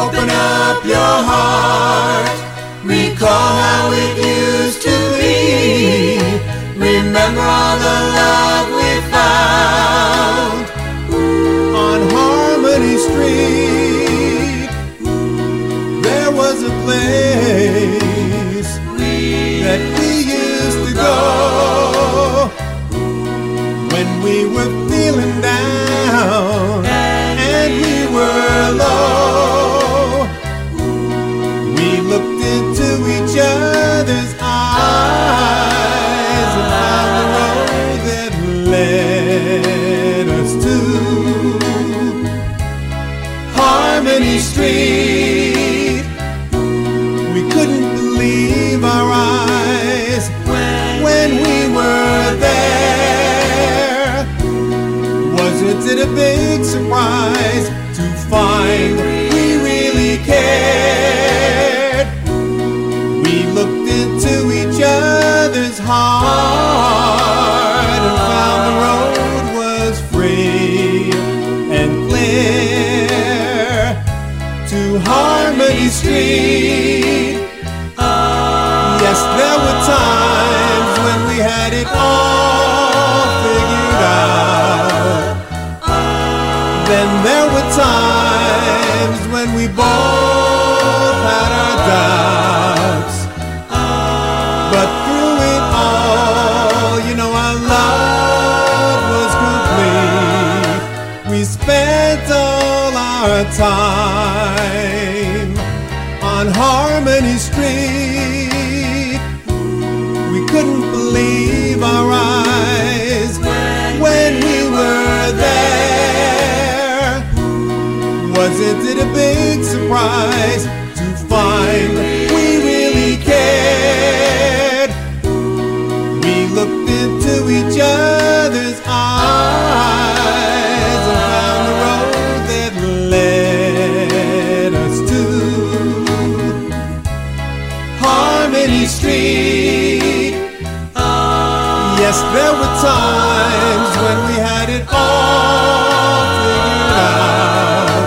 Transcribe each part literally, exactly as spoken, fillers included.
Open up your heart, recall how it used to be. Remember all the love we found on Harmony Street. There was a place that we used to go when we were feeling down and we were low. We looked into each other's eyes and found the road that led us to Harmony Street. We couldn't believe our eyes when we were there. Wasn't it a big surprise to find we really cared? We looked into each other's heart and found the road was free and clear to Harmony Street. Yes, there were times when we had it all figured out. Then there were times when we both had our doubts. But through it all, you know, our love was complete. We spent all our time on Harmony Street. We couldn't believe our eyes when we were there. Wasn't it a big surprise to find we really cared? We looked into each other's eyes and found the road that led us to Harmony Street. Yes, there were times when we had it all figured out.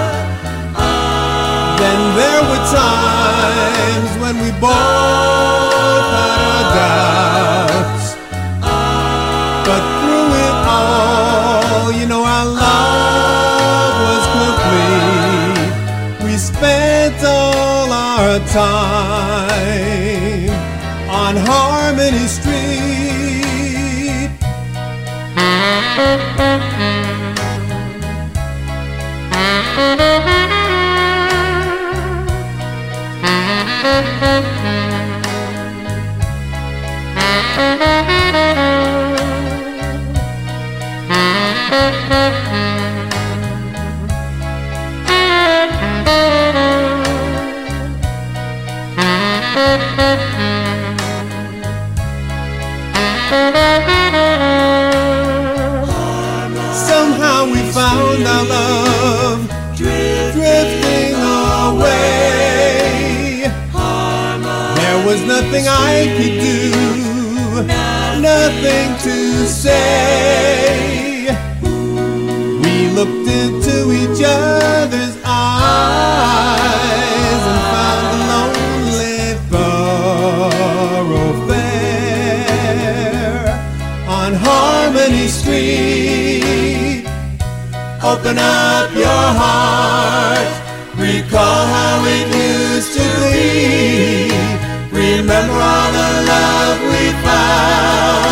Then there were times when we both had our doubts. But through it all, you know, our love was complete. We spent all our time on Harmony Street. Somehow we found our love drifting away. There was nothing I could do, nothing to say. We looked into each other's eyes and found a lonely thoroughfare on Harmony Street. Open up your heart, recall how it used to be. Remember all the love we found